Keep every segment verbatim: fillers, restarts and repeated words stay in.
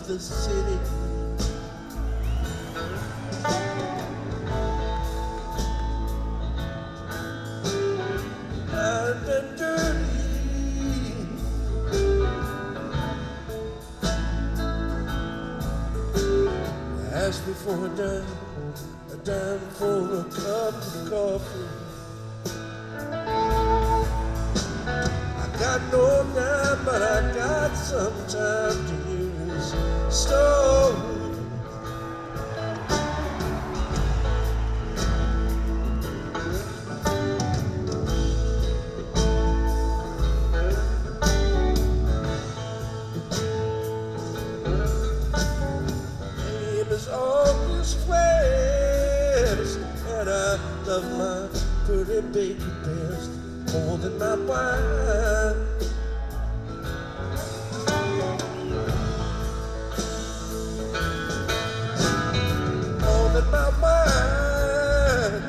the city. And and dirty. I asked me for a dime, a dime for a cup of coffee. I got no dime, but I got some time to hear his story. August West, and I love my pretty baby best more than my wine. More than my wine.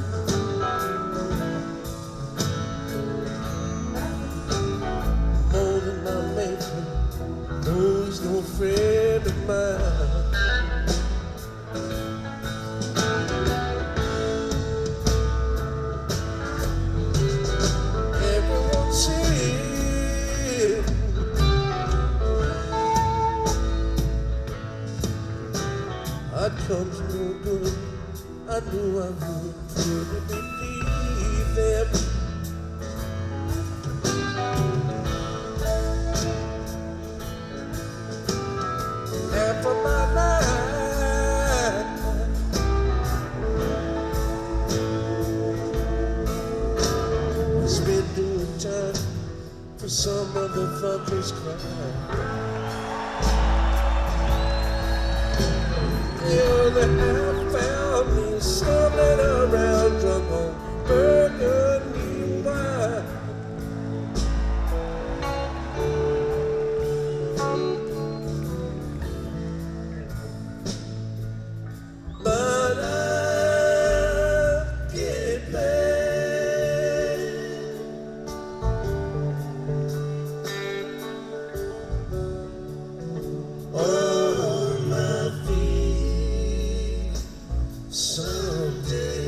More than my matron, though he's no friend of mine. I comes no good, I knew I would truly believe them. Half of my life I spent doing time for some other fucker's crime. The other half found me stumbling around drunk on burgundy wine. But I get back on my feet someday.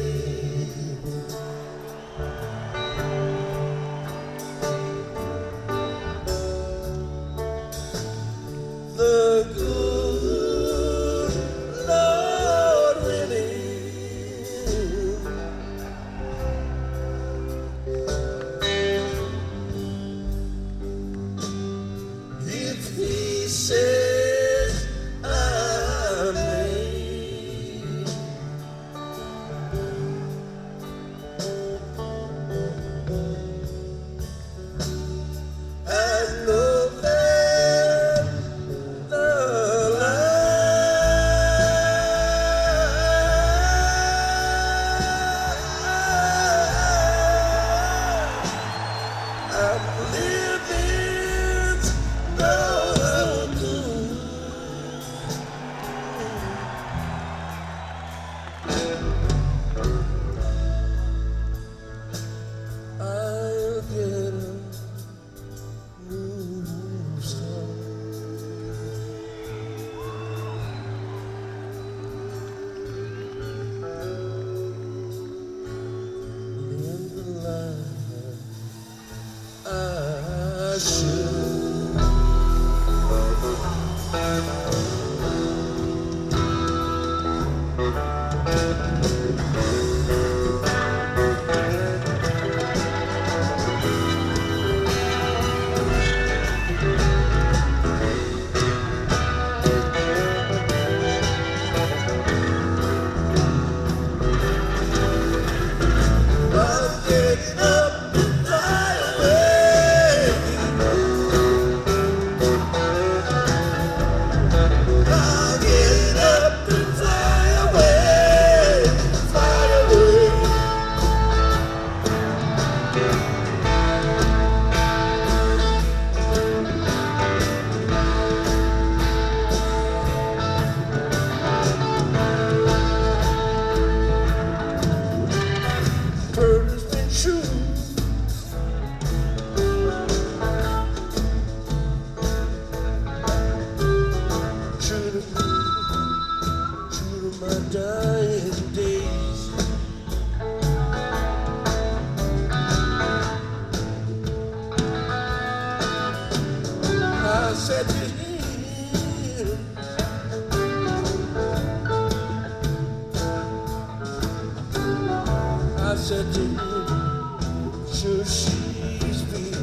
said to him, sure she's real.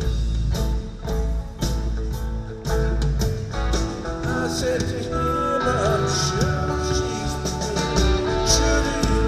I said to him, I'm sure she's real. Sure do you.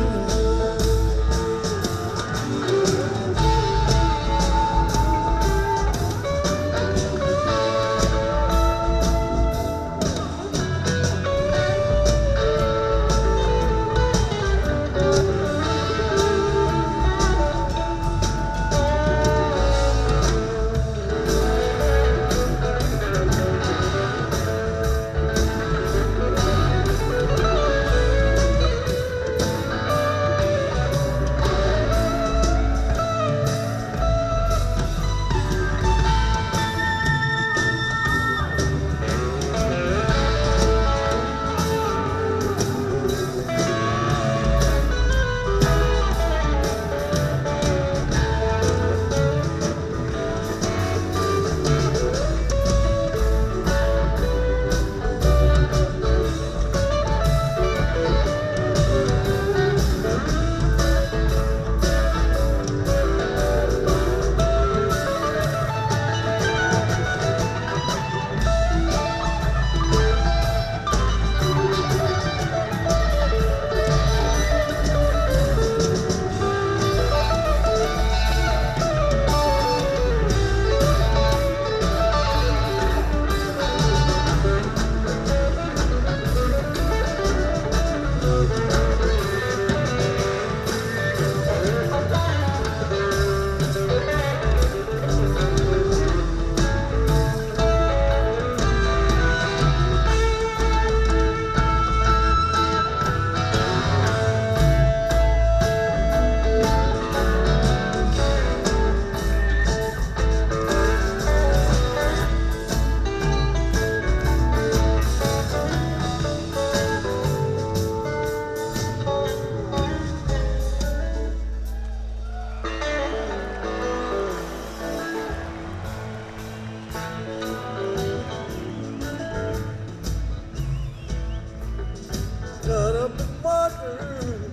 Got up and wondered,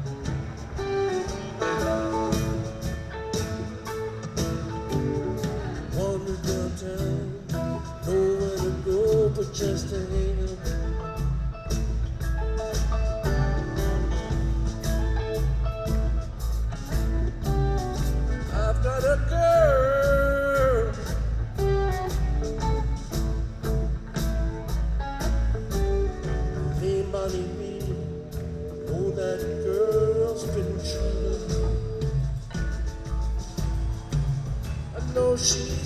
wandered downtown, nowhere to go but just to hang out. I've got a girl, named Bonnie. Oh, that girl's been true. I know she